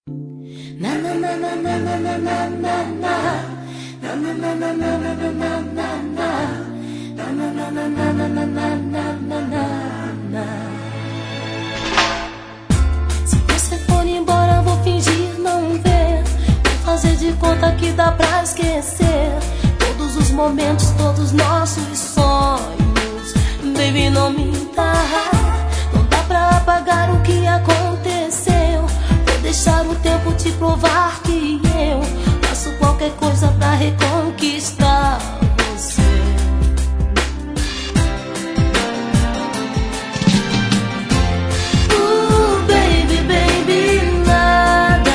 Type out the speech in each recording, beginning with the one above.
Se você for embora, vou fingir não ver. Vou fazer de conta que dá pra esquecer todos os momentos, todos os nossos sonhos. Baby, não minta, não dá pra apagar o que aconteceu. Vou deixar o tempo te provar que eu faço qualquer coisa pra reconquistar você. Baby, baby, nada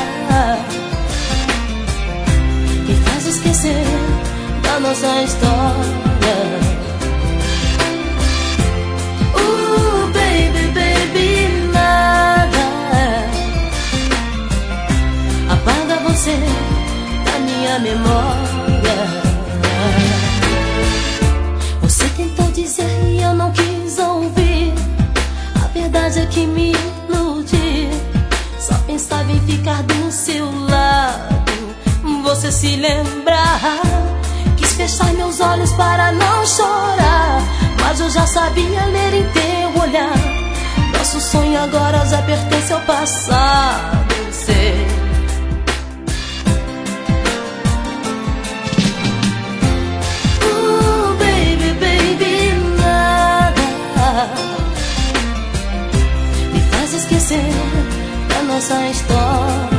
me faz esquecer da nossa história. Baby, baby, nada apaga você da minha memória. Você tentou dizer e eu não quis ouvir. A verdade é que me iludi. Só pensava em ficar do seu lado. Você se lembra? Quis fechar meus olhos para não chorar, mas eu já sabia ler em teu olhar. Nosso sonho agora já pertence ao passado, sei. Baby, baby, nada me faz esquecer da nossa história.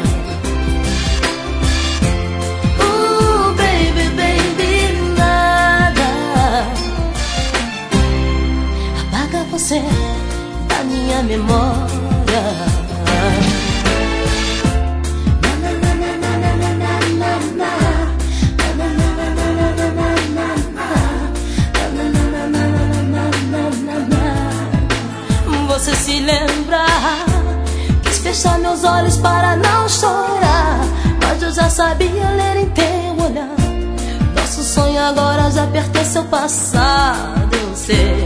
Baby, baby, nada apaga você da minha memória. Você se lembra? Quis fechar meus olhos para não chorar, mas eu já sabia ler em teu olhar. Nosso sonho agora já pertence ao passado, eu sei.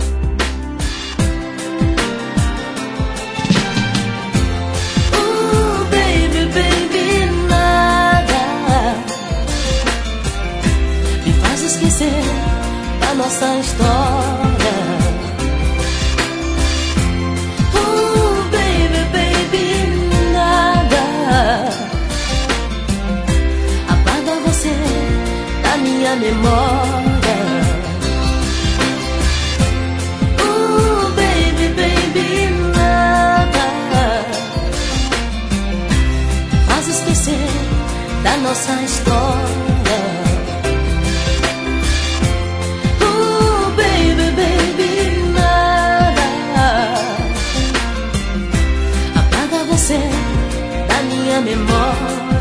Baby, baby, nada me faz esquecer da nossa história. Baby, baby, nada apaga você da minha memória. Baby, baby, nada faz esquecer da nossa história. Baby, baby, nada apaga você da minha memória.